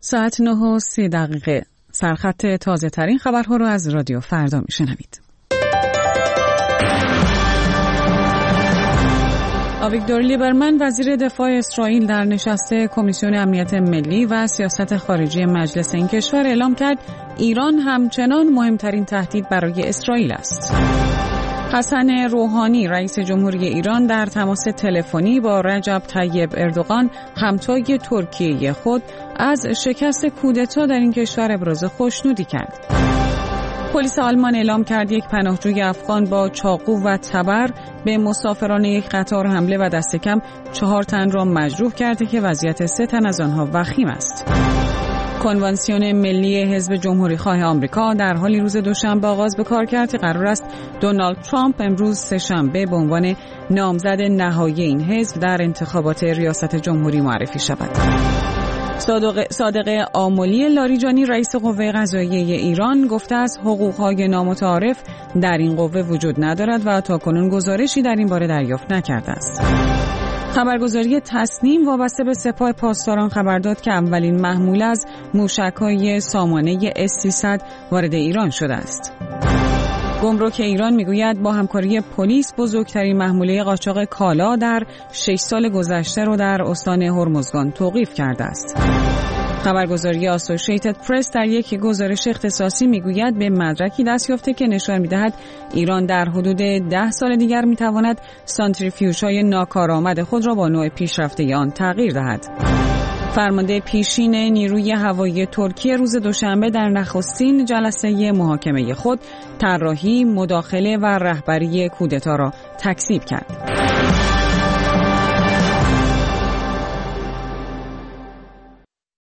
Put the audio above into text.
ساعت 9:30 سرخط تازه ترین خبرها رو از رادیو فردا میشنوید. آویگدور لیبرمن وزیر دفاع اسرائیل در نشست کمیسیون امنیت ملی و سیاست خارجی مجلس این کشور اعلام کرد ایران همچنان مهمترین تهدید برای اسرائیل است. حسن روحانی رئیس جمهوری ایران در تماس تلفنی با رجب طیب اردوغان همتای ترکیه خود از شکست کودتا در این کشور ابراز خوشنودی کرد. پلیس آلمان اعلام کرد یک پناهجوی افغان با چاقو و تبر به مسافران یک قطار حمله و دست کم 4 تن را مجروح کرده که وضعیت 3 تن از آنها وخیم است. کنوانسیون ملی حزب جمهوری خواه آمریکا در حالی روز دوشنبه آغاز به کار کرد که قرار است دونالد ترامپ امروز سه‌شنبه به عنوان نامزد نهایی این حزب در انتخابات ریاست جمهوری معرفی شود. صادق آملی لاریجانی رئیس قوه قضاییه ایران گفته است حقوق‌های نامتعارف در این قوه وجود ندارد و تاکنون گزارشی در این باره دریافت نکرده است. خبرگزاری تسنیم وابسته به سپاه پاسداران خبر داد که اولین محموله از موشک‌های سامانه S-300 وارد ایران شده است. گمرک ایران میگوید با همکاری پلیس بزرگترین محموله قاچاق کالا در 6 سال گذشته را در استان هرمزگان توقیف کرده است. خبرگزاری اسوسییتد پرس در یک گزارش اختصاصی میگوید به مدرکی دست یافته که نشان میدهد ایران در حدود 10 سال دیگر میتواند سانتریفیوژهای ناکارآمد خود را با نوع پیشرفته آن تغییر دهد. فرمانده پیشین نیروی هوایی ترکیه روز دوشنبه در نخستین جلسه محاکمه خود طراحی، مداخله و رهبری کودتا را تکذیب کرد.